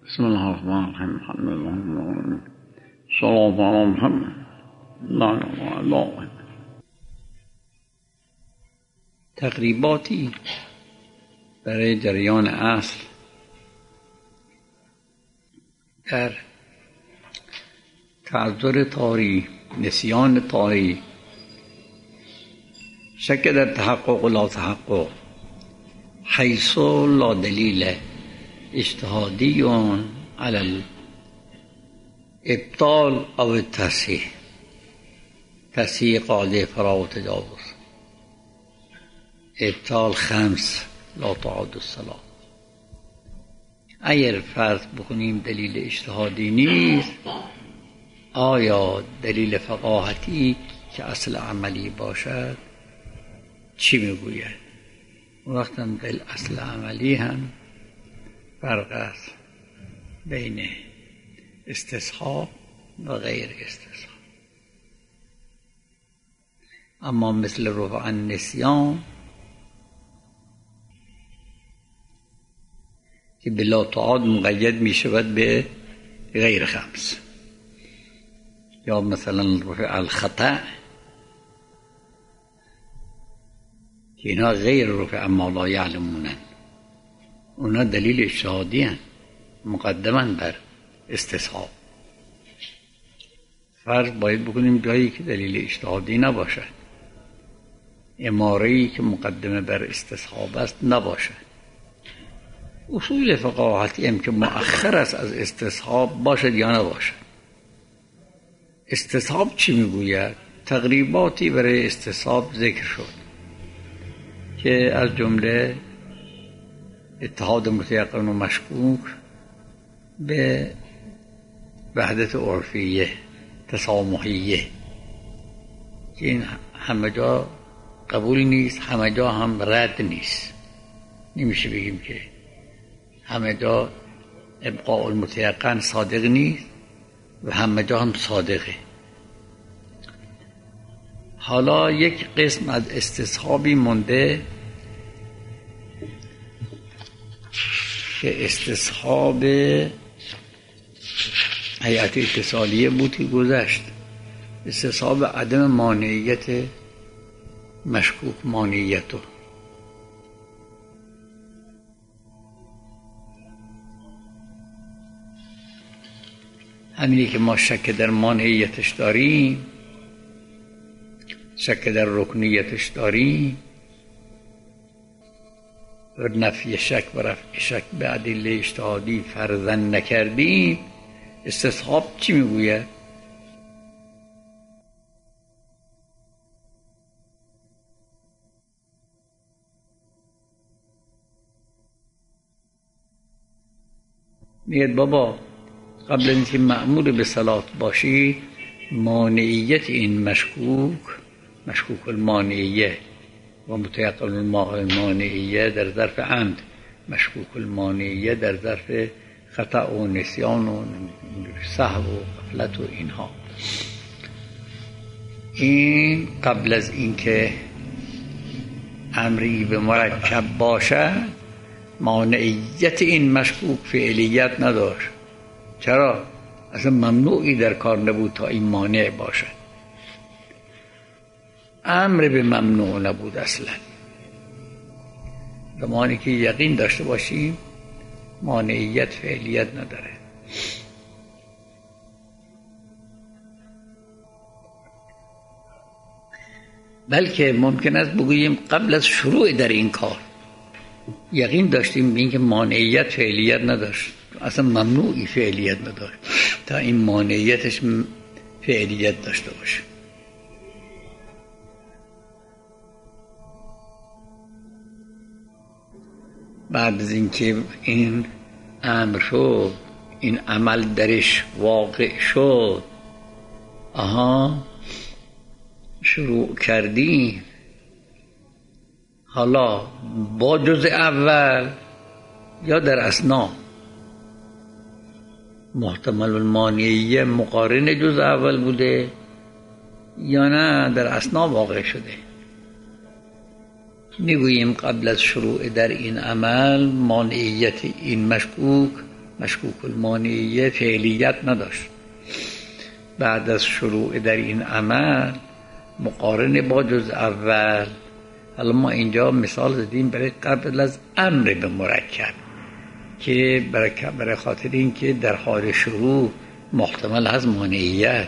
بسم الله الرحمن الرحیم. الحمد لله رب العالمین. صلوات علی محمد. لا اله الا الله. تقریباتی برای جریان اصل در تعذر طاری، نسیان طاری، شک در تحقق و لا تحقق، حیث لا دلیل اجتهادی علی الابطال او التصحیح، تصحیح قاعده فرا و تجاوز. ابطال خمس لا تعاد الصلاة. اگر فرض بکنیم دلیل اجتهادی نیست، آیا دلیل فقاهتی که اصل عملی باشد چی میگوید؟ وقتا دل اصل عملی هم فرق است بین استصحاب و غیر استصحاب. اما مثل رفع النسیان که بلا تعاد مقید می شود به غیر خمس، یا مثلا رفع الخطأ که اینا غیر رفع ما لا یعلمونن، اونا دلیل اجتهادی هستند مقدما بر استصحاب. فرض باید بکنیم جایی که دلیل اجتهادی نباشد، اماره‌ای که مقدمه بر استصحاب است نباشد. اصول فقاهتی هم که مؤخر است از استصحاب باشد یا نباشد. استصحاب چی میگوید؟ تقریباتی برای استصحاب ذکر شد که از جمله اتحاد متیقن و مشکوک به وحدت عرفیه تسامحیه، که این همه جا قبول نیست، همه جا هم رد نیست. نمیشه بگیم که همه جا ابقاء المتیقن صادق نیست و همه جا هم صادقه. حالا یک قسم از استصحابی مونده که استصحاب هیئت اتصالیه بود که گذشت، استصحاب عدم مانعیت مشکوک مانعیتو. همینی که ما شک در مانعیتش داریم، شک در رکنیتش داریم و نفی شک و رفع شک به ادله اجتهادی فرضاً نکردیم، استصحاب چی میگوید؟ میگه بابا قبل اینکه مأمور به صلات باشی، مانعیت این مشکوک المانعیه و متیقن المانعیه در ظرف عمد، مشکوک المانعیه در ظرف خطأ و نسیان و سهو و غفلت و اینها، این قبل از اینکه امری به مرکب باشه مانعیت این مشکوک فعلیت نداشت. چرا؟ اصلا ممنوعی در کار نبود تا این مانع باشه. امر به ممنوع نبود اصلا. زمانی که یقین داشته باشیم مانعیت فعلیت نداره. بلکه ممکن است بگوییم قبل از شروع در این کار یقین داشتیم به اینکه مانعیت فعلیت نداشت، اصلا ممنوعی فعلیت نداشت تا این مانعیتش فعلیت داشته باشه. بعد از اینکه این امر شد، این عمل درش واقع شد، شروع کردیم، حالا با جز اول یا در اثنا محتمل المانعیه مقارن جز اول بوده یا نه در اثنا واقع شده. میگوییم قبل از شروع در این عمل مانعیت این مشکوک مشکوک المانعیه فعلیت نداشت. بعد از شروع در این عمل مقارن با جزء اول، حالا ما اینجا مثال زدیم برای قبل از امر به مرکب که برای خاطر این که در حال شروع محتمل از مانعیت،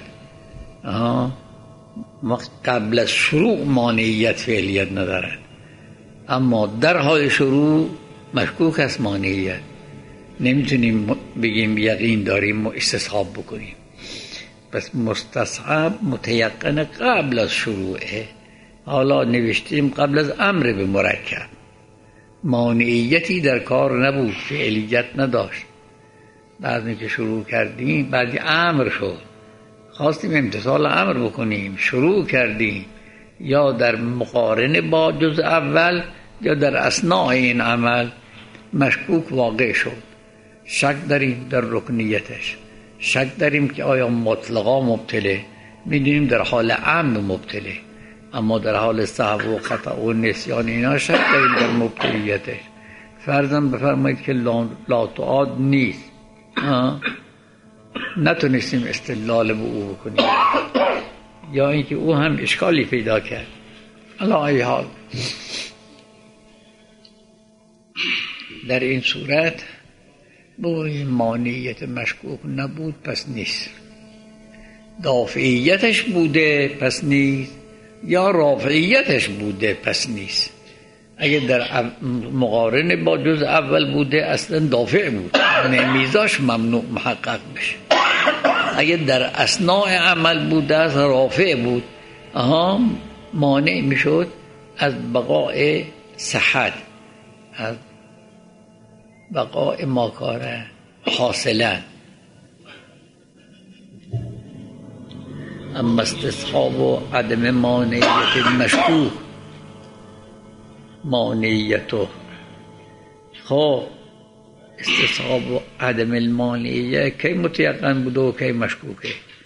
قبل از شروع مانعیت فعلیت ندارد، اما در حال شروع مشکوک است مانعیت. نمیتونیم بگیم یقین داریم و استصحاب بکنیم. پس مستصحب متیقن قبل از شروعه. حالا نوشتیم قبل از امر به مرکب، مانعیتی در کار نبود، فعلیت نداشت. بعد که شروع کردیم، بعد امر شد، خواستیم امتثال امر بکنیم، شروع کردیم، یا در مقارنه با جزء اول یا در اثناء این عمل مشکوک واقع شد. شک داریم در رکنیتش، شک داریم که آیا مطلقا مبتله، میدونیم در حال عمد مبتله، اما در حال سهو و خطا و نسیان اینا شک داریم در مبتلیتش. فرضاً بفرمایید که لا تعاد نیست، نتونستیم استدلال به او بکنیم، یا اینکه او هم اشکالی پیدا کرد. علی ای حال در این صورت بوی مانعیت مشکوک نبود پس نیست، دافعیتش بوده پس نیست، یا رافعیتش بوده پس نیست. اگه در مقارنه با جزء اول بوده اصلا دافع بود، میزاش ممنوع محقق بشه. اگه در اثناء عمل بوده است رافع بود، مانع میشد از بقاء صحت، از بقاء ما کاره حاصلا. اما استصحاب و عدم مانعیت مشکوک، مانعیتو خب استصحاب و عدم المانعیه کی متیقن بوده و کی مشکوکه؟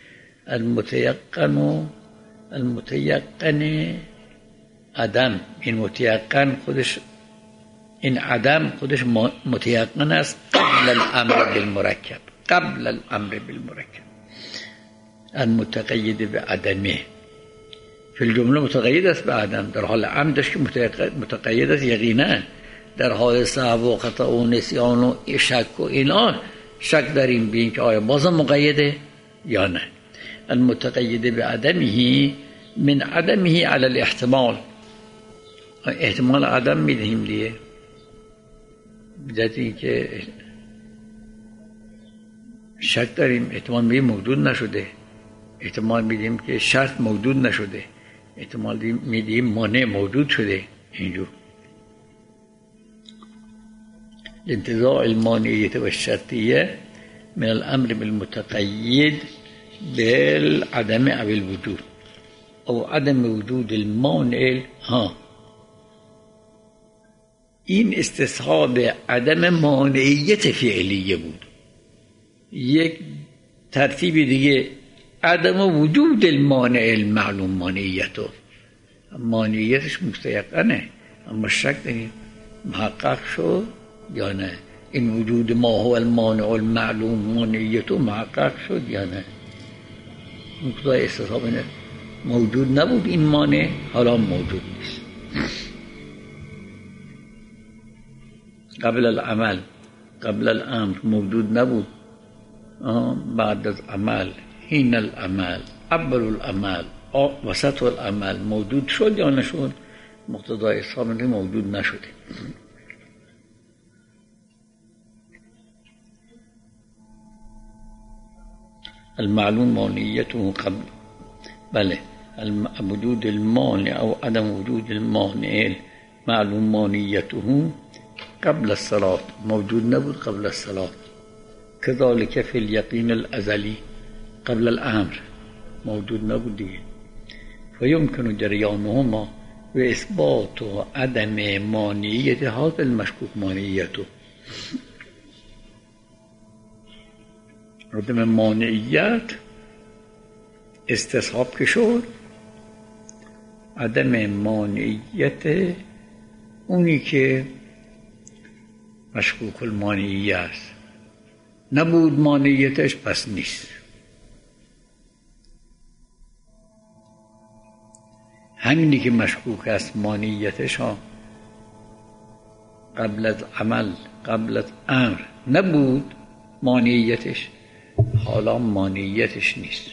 المتیقن عدم، این متیقن خودش، این عدم خودش متیقن است قبل الامر بالمرکب، قبل الامر بالمرکب. المتقید به عدمه فی الجمله متقید است به عدم، در حال عمدش که متقید است یقینا. در حال سهو و خطا و نسیان و شک و اینا شک داریم بین که آیا بازم مقیده یا نه. المتقید به عدمه من عدمه علی الاحتمال، احتمال عدم میدهیم دیگه، بجاتی که شک داریم احتمال میدیم موجود نشده، احتمال میدیم که شرط موجود نشده، احتمال میدیم مانع موجود شده. اینجور انتزاع المانعیت و الشرطیه من الامر بالمتقید بالعدم او الوجود او عدم وجود المانع. این استصحاب عدم مانعیت فعلیه بود. یک ترتیب دیگه عدم وجود المانع المعلوم، مانعیتش مستیقنه، اما شک داریم محقق شد یا نه. این وجود ما هو المانع المعلوم مانعیتو محقق شد یا نه. مقتضای استصحاب موجود نبود این مانع، حالا موجود نیست. قبل العمل، قبل الامر موجود نبود، بعد از عمل، حین العمل، اول العمل، وسط العمل موجود شد یا نشد؟ مقتضای استصحاب موجود نشده. المعلوم مانعیته قبل، بله، وجود المانع او عدم وجود المانع معلوم مانعیته قبل الصلاة، موجود نبود قبل الصلاة. كذلك في اليقين الأزلي قبل الأمر موجود نبود دیگه. فيمكن جريانهما وإثبات عدم مانعية هذا المشكوك مانعيته. عدم مانعیت استصحاب که شد، عدم مانعیت اونی که مشکوک المانعیه است نبود مانعیتش پس نیست. همینی که مشکوک است مانعیتش ها، قبل از عمل قبل از امر نبود مانعیتش، حالا مانعیتش نیست.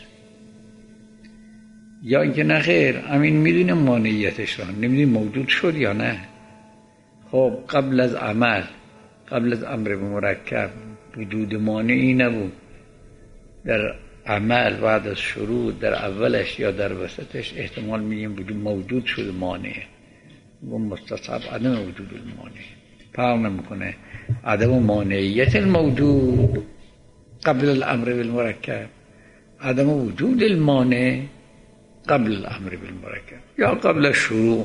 یا اینکه نه خیر، امین میدونه مانعیتش را، نمیدونه موجود شد یا نه. خب قبل از عمل قبل از امر مرکب وجود مانعی نبود، در عمل بعد از شروع در اولش یا در وسطش احتمال میدیم وجود موجود شد مانع و مستصحب عدم وجود المانع. فرق نمیکنه عدم مانعیت الموجود قبل الامر بالمرکب، عدم وجود المانع قبل الامر بالمرکب یا قبل الشروع،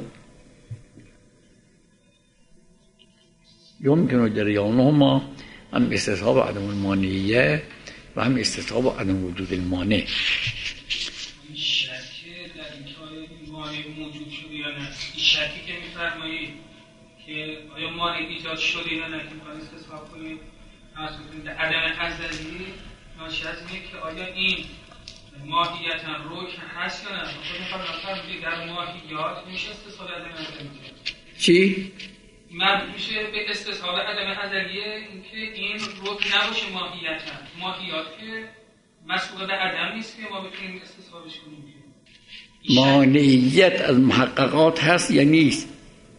يمكن جريانهما هم استصحاب عدم المانعیه و هم استصحاب عدم وجود المانع. شکی در اینکه مانع موجود شده یا نه، شکی که میفرمایید که آیا مانع ایجاد شده یا نه که میخواید استصحاب کنید در عدم ازلی ناشی از اینه که آیا این ماهیتا رکن هست یا نه. خود میخواد نفرمایید در ماهیات میشه استصحاب عدم ازلی چی؟ من میشه به استصحاب عدم ازلیه اینکه این رکن نباشه ماهیات که مسئول عدم نیست که ما بتونیم استصحابش کنیم. مانعیت از محققات هست یا نیست؟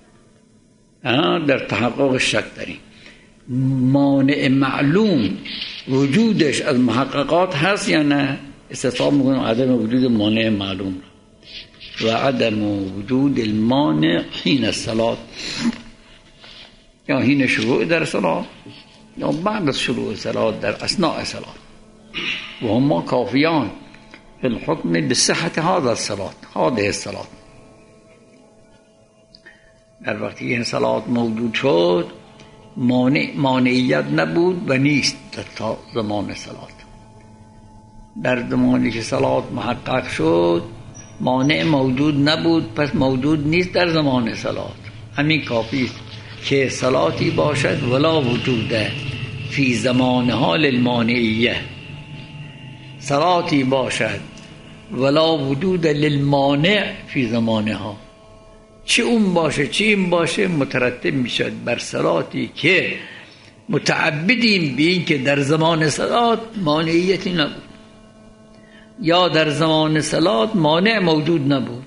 در تحقق شک داریم. مانع معلوم وجودش از محققات هست یا نه؟ استصحاب میکنیم عدم وجود مانع معلوم و عدم وجود المانع حین الصلاة، یا حین شروع در صلاة یا بعد از شروع صلاة در اثناء صلاة، و هما کافیان فی الحکم بصحت هذه الصلاة. در وقتی این صلاة موجود شد مانعیت نبود و نیست تا زمان صلاة. در زمانی که صلاة محقق شد مانع موجود نبود، پس موجود نیست در زمان صلاة. همین کافی است که صلاتی باشد ولا وجود فی زمانها للمانعیه، صلاتی باشد ولا وجود للمانع فی زمانها، چه اون باشه چه این باشه مترتب میشد بر صلاتی که متعبدیم به این که در زمان صلات مانعیتی نبود یا در زمان صلات مانع موجود نبود.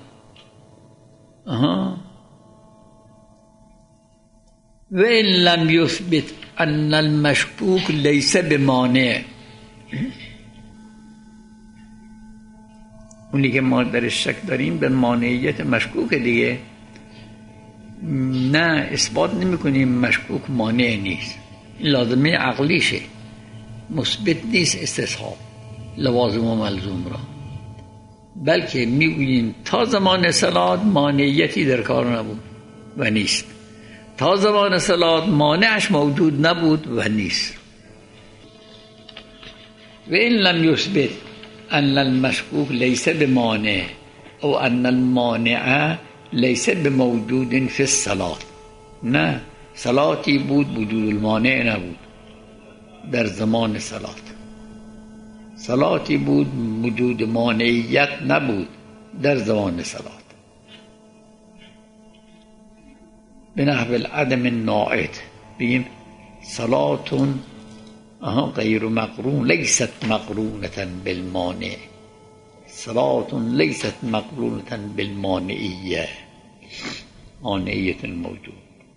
و این لم یثبت ان المشکوک لیس بمانع، اونی که ما در شک داریم به مانعیت مشکوک دیگه، نه اثبات نمی کنیم مشکوک مانع نیست، این لازمه عقلیشه، مثبت نیست استصحاب لوازم و ملزوم را، بلکه میگوییم تا زمان صلات مانعیتی در کار نبود و نیست، تا زمان صلات مانعش موجود نبود و نیست. و این لم یثبت ان المشکوک لیس بمانع او ان المانع لیس بموجود فی الصلاة، نه صلاتی بود وجود المانع نبود در زمان صلات، صلاتی بود وجود مانعیت نبود در زمان صلات. به نحو العدم الناعت بگیم صلاتون غیر مقرون لیست مقرونة بالمانع، صلاتون لیست مقرونة بالمانعیه، مانعیت الموجود.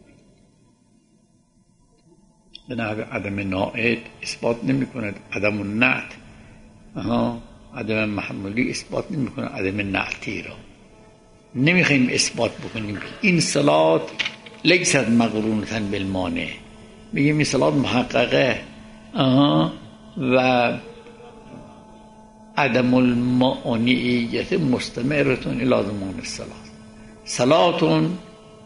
به نحو عدم ناعت اثبات نمی کند عدم النعت، عدم محمولی اثبات نمی کند عدم نعتی را. نمیخوایم اثبات بکنیم این صلات لیست مقرونة بالمانع، بگیم این صلات محققه و عدم المانعیت مستمرتون الى زمان الصلاة، صلاتون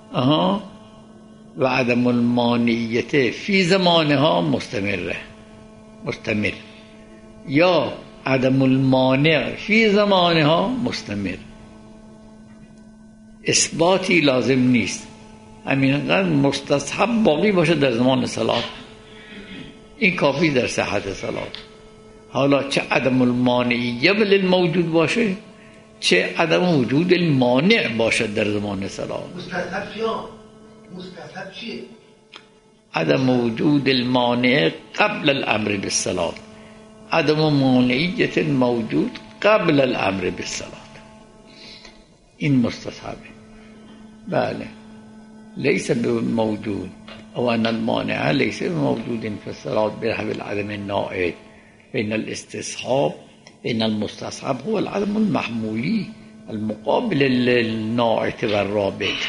و عدم المانعیت فی زمانها مستمر یا عدم المانع فی زمانها مستمر. اثباتی لازم نیست، همینقدر مستصحب باقی باشه در زمان صلات، این کافی در صحت صلات. حالا چه عدم المانعیه للموجود باشه، چه عدم وجود المانع باشد در زمان صلات. مستصحب چیه؟ عدم وجود المانع قبل الامر بالصلاة، عدم مانعیت موجود قبل الامر بالصلاة، این مستصحبه. بله، ليس بموجود او ان المانع ليس بموجود في الصلاة بحسب العدم النائد. بين الاستصحاب، بين المستصحب هو العدم المحمولي المقابل للناعت والرابط.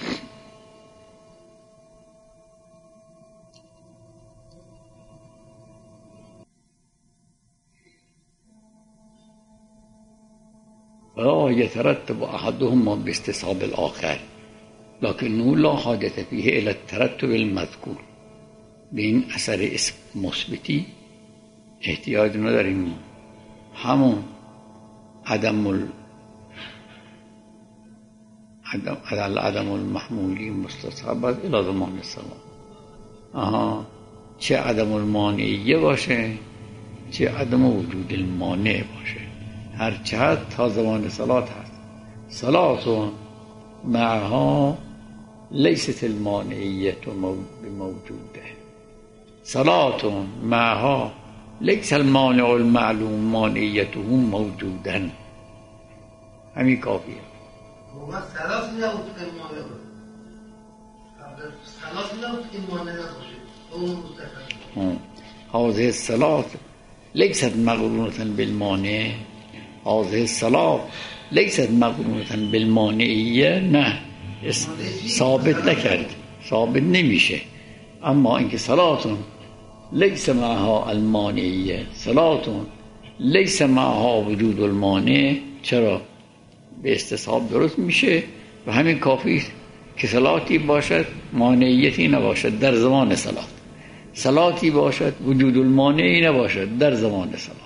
فلا يترتب أحدهما باستصحاب الآخر، لكنه لا حاجة فيه إلى الترتب المذكور. بین اثر اسم مثبتی احتیاج نداریم، همون عدم المحمولی مستصحب الى زمان الصلاة. چه عدم المانعیه باشه، چه عدم وجود المانع باشه، هر چه تا زمان صلات هست. صلات معها لیست المانعیه بموجوده، صلات معها لیس المانع المعلوم مانعیته موجودا. همین کافیه. ما سلاس نبود که مانع بود، سلاس نبود که مانع نباشه، اون مستقیم. هذه الصلاة ليست مقرونة بالمانع، هذه الصلاة ليست مقرونة بالمانعیه. نه، ثابت نکرد، ثابت نمیشه. اما اینکه صلاتون لیس معها المانعیه، صلاتون لیس معها وجود المانع، چرا؟ به استصحاب درست میشه و همین کافی که صلاتی باشد مانعیتی نباشد در زمان صلات، صلاتی باشد وجود المانعی نباشد در زمان صلات.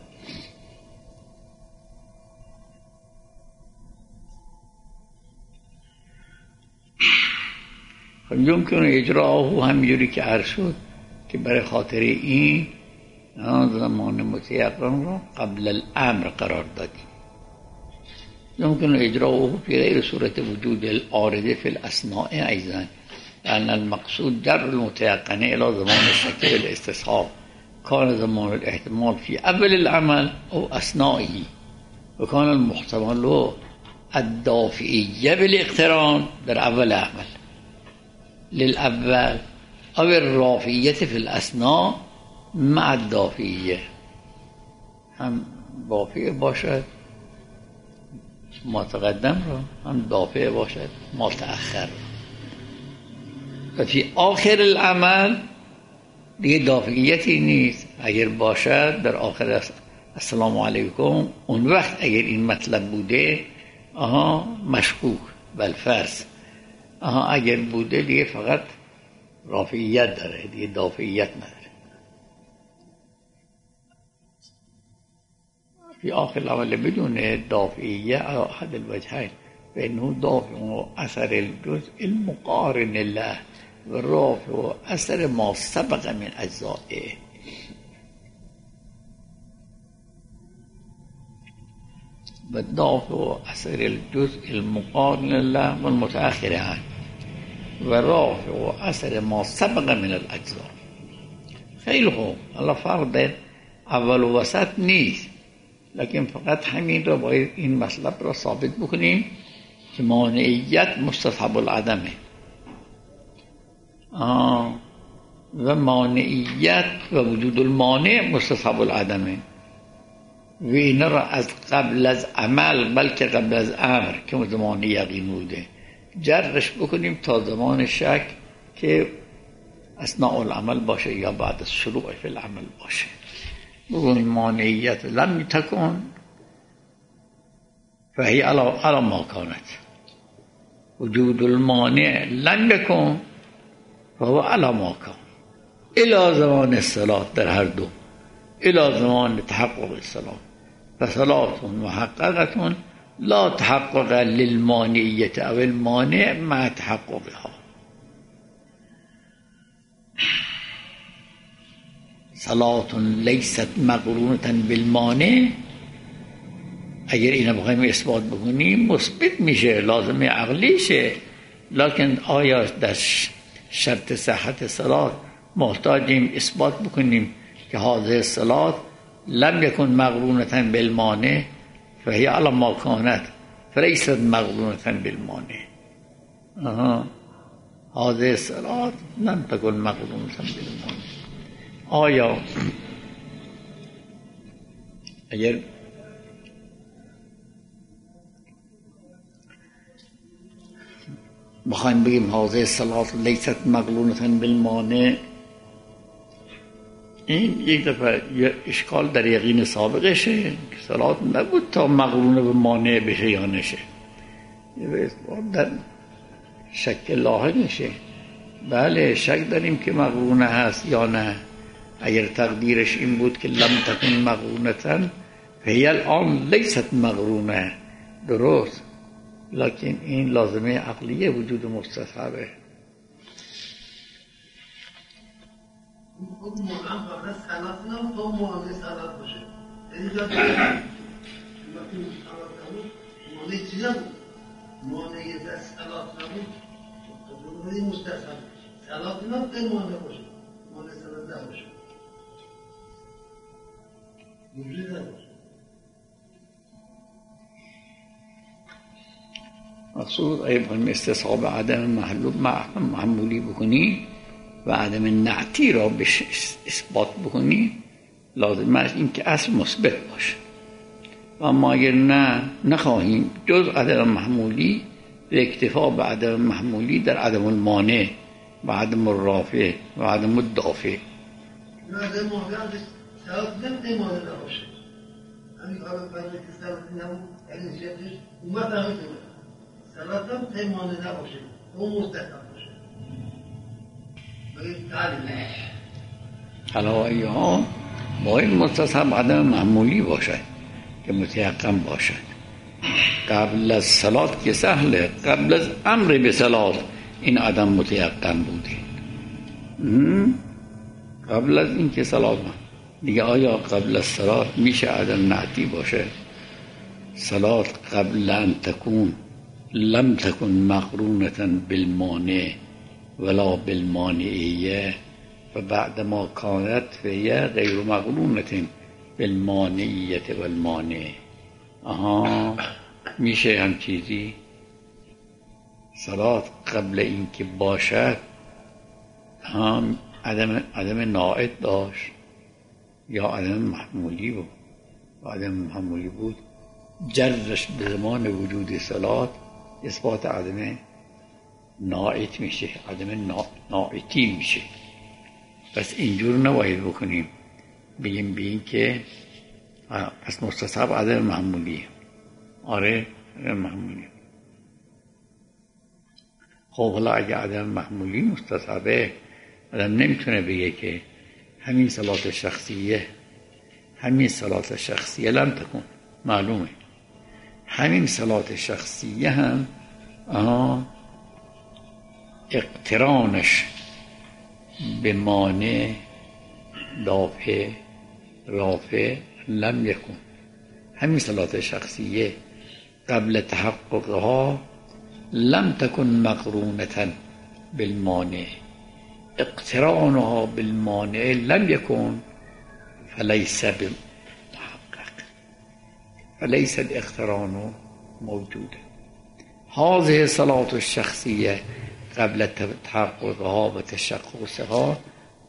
خب یمکن اجراءه همینجوری که عرض شد که برای خاطر این زمان متیقن را قبل الامر قرار دادیم. يمكن إجراؤه في غير صورة وجود العارض في الأثناء أيضا، لأن المقصود جر المتيقن إلى زمان الشك بالاستصحاب. كان زمان الاحتمال في أول العمل أو أثنائه، وكان المحتمل له الدافعية بالاقتران در أول عمل للأول، أو الرافعية في الأثناء مع الدافعية. هم دافع باشد متقدم را، هم دافع باشد متأخر. و فی آخر العمل دیگه دافعیتی نیست. اگر باشد در آخر السلام علیکم، اون وقت اگر این مطلب بوده مشکوک بالفرض، اگر بوده دیگه فقط رافعیت داره، دیگه دافعیت نداره. في آخر العمل بدون دافعية على أحد الوجهين، فإنه دافع أثر الجزء المقارن له، والرافع أثر ما سبق من أجزائه. والدافع أثر الجزء المقارن له والمتأخر عنه، والرافع أثر ما سبق من الأجزاء. خیلی خوب، الله فرض اول و وسط نیست، لكن فقط همین را باید این مطلب را ثابت بکنیم که مانعیت مستصحب العدمه و مانعیت و وجود المانع مستصحب العدمه، و این را از قبل از عمل بلکه قبل از امر که زمان یقین بوده جرش بکنیم تا زمان شک که اثناء العمل باشه یا بعد از شروع فی العمل باشه. بقول المانعیت لم تكن فهي على ما كانت، وجود المانع لم يكن فهو على ما كان الى زمان الصلاة، در هر دو الى زمان تحقق الصلاة. فصلاة محققة لا تحقق للمانعية او المانع مع تحققها. صلاة لیست مقرونة بالمانع، اگر اینو بخوایم اثبات بکنیم مثبت میشه، لازمه عقلیشه. لکن آیا در شرط صحت صلات محتاجیم اثبات بکنیم که هذه الصلاة لم يكن مقرونة بالمانع فهي على ما كانت فليست مقرونة بالمانع. هذه الصلاة لم تكن مقرونة بالمانع. آیا اگر بخوایم بگیم هذه الصلاة لیست مقرونة بالمانع، این یک دفعه اشکال در یقین سابقشه که صلات نبود تا مقرونه به مانع بشه یا نشه، در شک لاحق میشه. بله شک داریم که مقرونه هست یا نه. اگر تقدیرش این بود که لم تکن مقرونة فهی الان لیست مقرونه، درست، لکن این لازمه عقلیه وجود مستصحبه. اون موقع هم فقط صلات نبود تا معامله صلات باشه، یعنی جا وقتی صلات نبود معامله چی نبود، معامله دست صلات نبود جمهوری مستصحب صلات نبود تا معامله باشه، معامله صلات نباشه وجود نباشه. مقصود اگر استصحاب عدم محمولی بکنی و عدم نعتی را بهش اثبات بکنی، لازم است این که اصل مثبت باشه. و اما اگر نخواهیم جز عدم محمولی و اکتفا به عدم محمولی در عدم المانع و عدم الرافع و عدم الدافع. عدم محمولی سبب نمیده مانع نباشه، همین کار فرمه که سبب نبود یعنی شکلش اومد نمیده سبب هم مانع نباشه، اون مستقم باشه. حالا ها باید مستصحب عدم معمولی باشد که متیقن باشد. قبل از صلات که سهله، قبل از امر به صلات این عدم متیقن بوده. قبل از این که صلات دیگه آیا قبل از صلات میشه عدم نعتی باشه؟ صلات قبل ان تکون لم تکن مقرونة بالمانع ولا بالمانعیه و بعد ما کانت فهی غیر مقرونة بالمانعیه والمانع. میشه هم چیزی صلات قبل این که باشد عدم ناعت داشت یا عدم محمولی بود، و عدم محمولی بود جرش به زمان وجود صلات اثبات عدم ناعت میشه، عدم ناعتی میشه. پس اینجور نباید بکنیم بگیم به این که پس مستصحب عدم محمولیه. آره عدم محمولیه. خب حالا اگه عدم محمولی مستصحبه، آدم نمیتونه بگه که همین صلات شخصیه لم تکن، معلومه همین صلات شخصیه هم اقترانش به مانع دافع رافع لم یکن. همین صلات شخصیه قبل تحققها لم تکن مقرونة بالمانع، اقترانها بالمانع لم یکن فلیس بمحقق، فلیس الاقتران موجوده. هذه صلاة الشخصية قبل تحققها و تشخصها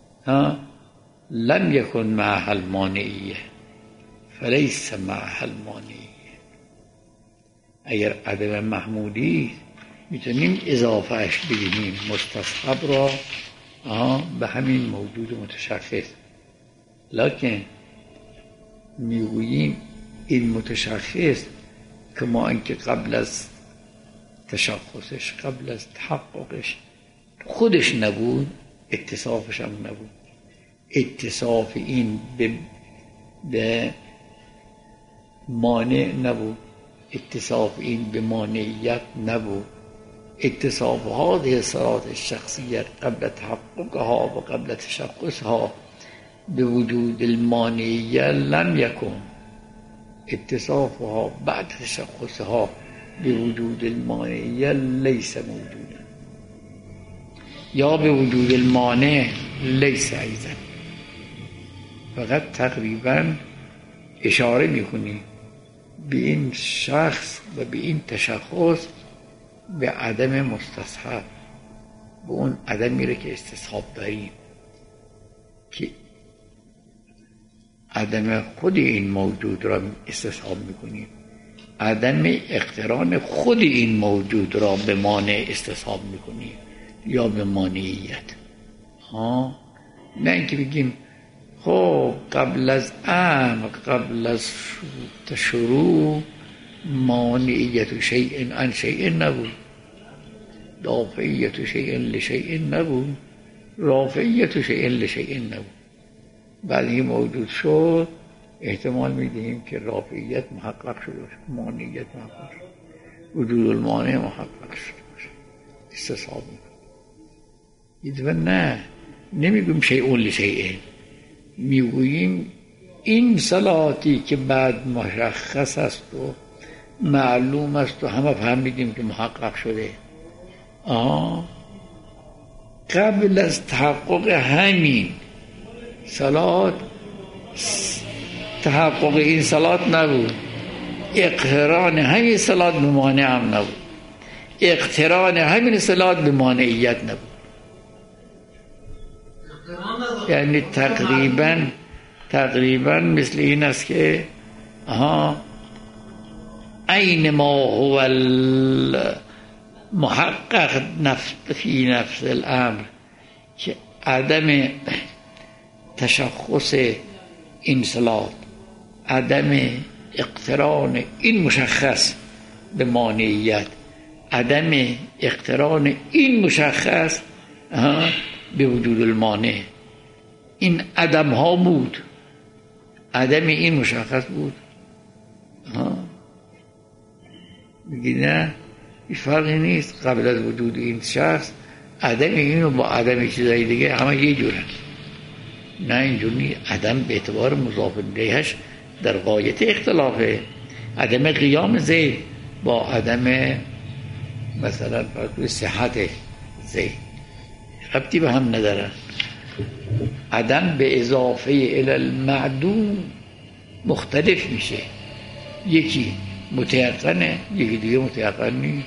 لم يكن معها المانعية فليس معها المانعية. اگر عدم محمولی میتونیم اضافهش بگیریم مستصحب را به همین موجود متشخص، لکن میگوییم این متشخص که ما اینکه قبل از تشخصش قبل از تحققش خودش نبود، اتصافش هم نبود. اتصاف این به مانع نبود، اتصاف این به مانعیت نبود. اتصاف هذه الصلاة الشخصية قبل تحققها و قبل تشخصها به وجود المانعیه لم یکن اتصافها بعد تشخصها به وجود المانعیه لیس موجودا، یا به وجود المانع لیس ایضا. فقط تقریبا اشاره میکنی به این شخص و به این تشخص به عدم مستصحب، به اون عدم میره که استصحاب داریم، که عدم خود این موجود را استصحاب میکنیم، عدم اقتران خود این موجود را به مانع استصحاب میکنیم یا به مانعیت. نه اینکه بگیم خب قبل از امر، قبل از شروع مانعیت شیء عن شیء نبود، دافعیت شیء لشیء نبود، رافعیت شیء لشیء نبود. بعد این موجود شد احتمال میدهیم که رافعیت محقق شده باشه، مانعیت محقق شده، وجود المانع محقق شده باشه، استصحاب میکنیم. نه نمیگویم شیء لشیء، میگوییم این صلاتی که بعد مشخص است و معلوم است و همه فهمیدیم که محقق شده، قبل از تحقق همین صلات تحقق این صلات نبود، اقتران همین صلات به مانع هم نبود، اقتران همین صلات به مانعیت نبود. یعنی تقریبا مثل این است که عین ما هو المحقق فی نفس الامر، که عدم تشخص این صلات، عدم اقتران این مشخص به مانعیت، عدم اقتران این مشخص به وجود المانع، این عدم ها بود، عدم این مشخص بود. میگی نه این فرقی نیست، قبل از وجود این شخص عدم اینو با عدم چیزایی دیگه همه یه جورن. نه اینجور نیست، عدم به اعتبار مضاف الیهش در غایت اختلافه. عدم قیام زید با عدم مثلا صحت زید ربطی به هم ندارن. عدم به اضافه الی المعدوم مختلف میشه، یکی متیقنه یکی دیگه متیقن نیست.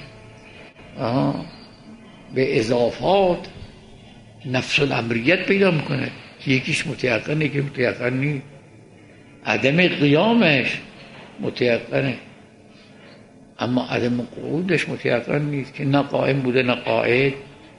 به اضافات نفس الامریت پیدا میکنه، یکیش متیقنه که متیقن نیست. عدم قیامش متیقنه اما عدم قعودش متیقن نیست، که نه قائم بوده نه قاعد.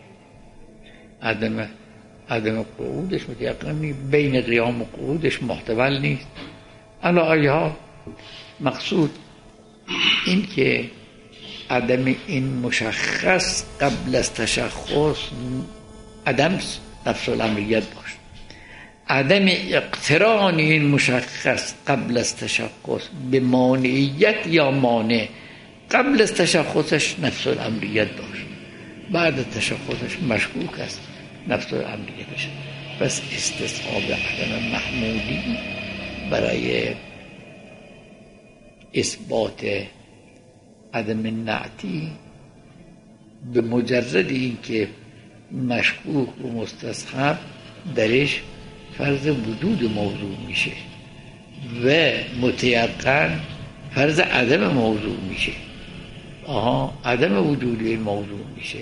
عدم قعودش متیقن نیست، بین قیام و قعودش محتمل نیست. علی ای حال مقصود این که عدم این مشخص قبل از تشخص عدم نفس الامریت باشه، عدم اقتران این مشخص قبل از تشخص به مانعیت یا مانع قبل از تشخصش نفس الامریت باشه، بعد تشخصش مشکوک است نفس الامریت باشه. پس استصحاب عدم محمودی برای اثبات عدم نعتی به مجرد این که مشکوک و مستصحب درش فرض وجود موضوع میشه و متیقن فرض عدم موضوع میشه. عدم وجود این موضوع میشه.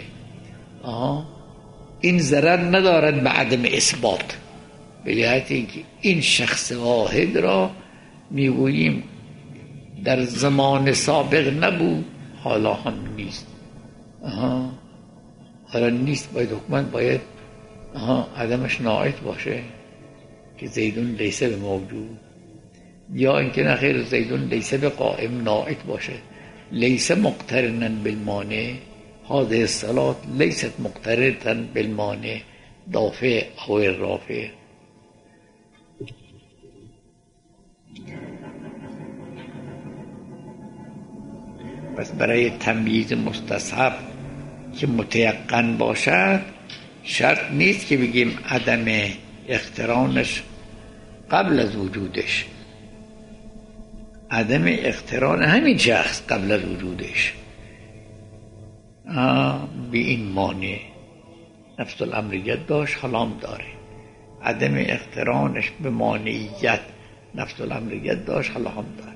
این ضرر ندارد به عدم اثبات، به جهت اینکه این شخص واحد را میگوییم در زمان سابق نبود، حالا هم نیست. حالا نیست، باید حکماً باید عدمش ناعت باشه که زیدون لیسه به موجود، یا اینکه نخیر زیدون لیسه به قائم ناعت باشه. لیسه مقترنا بالمانع، هذه الصلاة لیست مقترنا بالمانع دافع او رافع. پس برای تمییز مستصحب که متیقن باشد شرط نیست که بگیم عدم اقترانش قبل از وجودش، عدم اقتران همین شخص قبل از وجودش به این مانع نفس الامریت داشت، حالا هم داره. عدم اقترانش به مانعیت نفس الامریت داشت، حالا هم داره.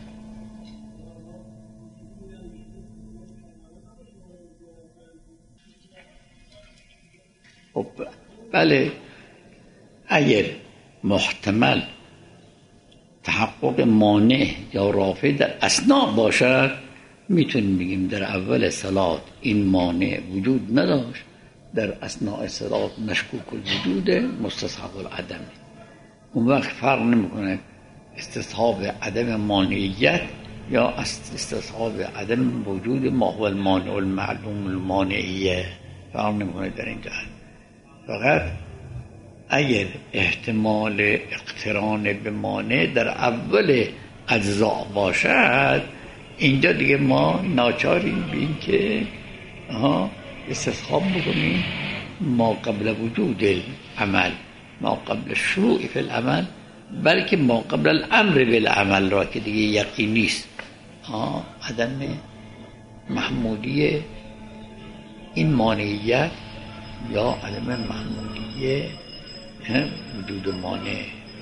خب بله، اگر محتمل تحقق مانع یا رافع در اثناء باشد، میتونیم بگیم در اول صلات این مانع وجود نداشت، در اثناء صلات مشکوک الوجود مستصحب العدم. اون وقت فرق نمیکنه استصحاب عدم مانعیت یا استصحاب عدم وجود ما هو المانع المعلوم المانعیه، فرق نمیکنه در اینجا. فقط اگر احتمال اقتران به مانع در اول اجزا باشد، اینجا دیگه ما ناچاریم به این که استصحاب بکنیم ما قبل وجود العمل، ما قبل شروع فی العمل، بلکه ما قبل الامر بالعمل را که دیگه یقین نیست. عدم محمودی این مانعیت یا عدم محمودی وجود مانع.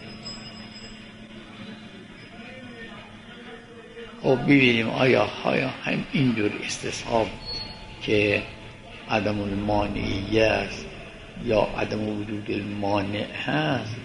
خب ببینیم آیا هم اینجور استصحاب که عدم المانعیه است یا عدم وجود المانع هست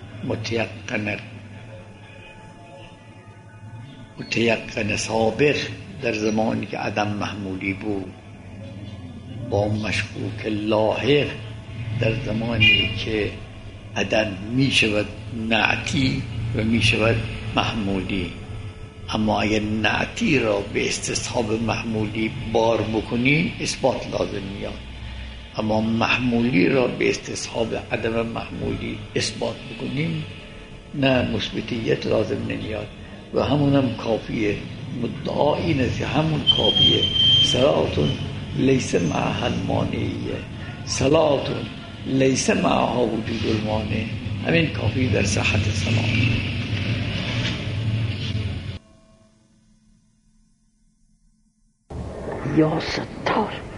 متیقن صابر در زمانی که عدم محمولی بود، با مشکوک لاحق در زمانی که عدم می شود نعتی و می شود محمولی. اما اگر نعتی را به استصحاب محمولی بار بکنی اثبات لازم میاد، اما محمولی را به استصحاب عدم محمولی اثبات بکنیم نه مثبتیت لازم نمیاد و همون هم کافیه. مدعا اینه که همون کافیه. صلاتون لیس معها المانعیه، صلاتون لیس معها وجود المانع، همین کافی در صحت صلات. یا ستار